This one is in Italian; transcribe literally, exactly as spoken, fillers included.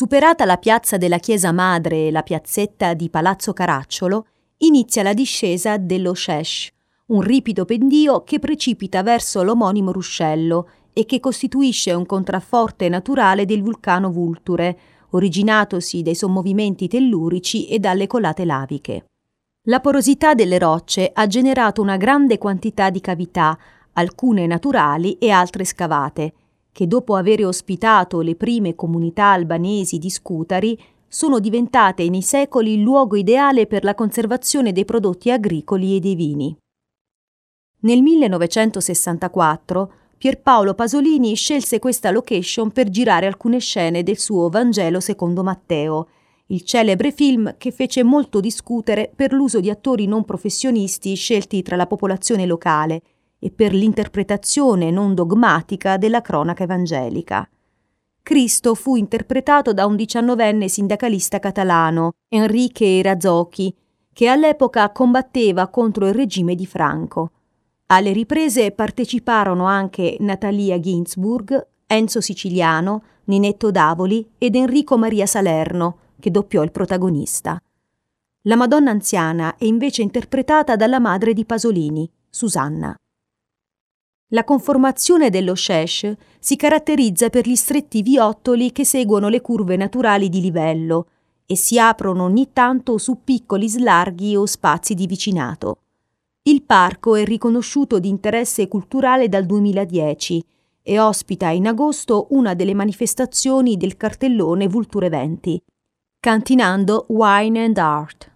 Superata la piazza della Chiesa Madre e la piazzetta di Palazzo Caracciolo, inizia la discesa dello Šeš, un ripido pendio che precipita verso l'omonimo ruscello e che costituisce un contrafforte naturale del vulcano Vulture, originatosi dai sommovimenti tellurici e dalle colate laviche. La porosità delle rocce ha generato una grande quantità di cavità, alcune naturali e altre scavate, che dopo avere ospitato le prime comunità albanesi di Scutari sono diventate nei secoli il luogo ideale per la conservazione dei prodotti agricoli e dei vini. Nel millenovecentosessantaquattro Pierpaolo Pasolini scelse questa location per girare alcune scene del suo Vangelo secondo Matteo, il celebre film che fece molto discutere per l'uso di attori non professionisti scelti tra la popolazione locale e per l'interpretazione non dogmatica della cronaca evangelica. Cristo fu interpretato da un diciannovenne sindacalista catalano, Enrique Razzocchi, che all'epoca combatteva contro il regime di Franco. Alle riprese parteciparono anche Natalia Ginzburg, Enzo Siciliano, Ninetto Davoli ed Enrico Maria Salerno, che doppiò il protagonista. La Madonna anziana è invece interpretata dalla madre di Pasolini, Susanna. La conformazione dello Šeš si caratterizza per gli stretti viottoli che seguono le curve naturali di livello e si aprono ogni tanto su piccoli slarghi o spazi di vicinato. Il parco è riconosciuto di interesse culturale dal duemiladieci e ospita in agosto una delle manifestazioni del cartellone Vulture venti, Cantinando Wine and Art.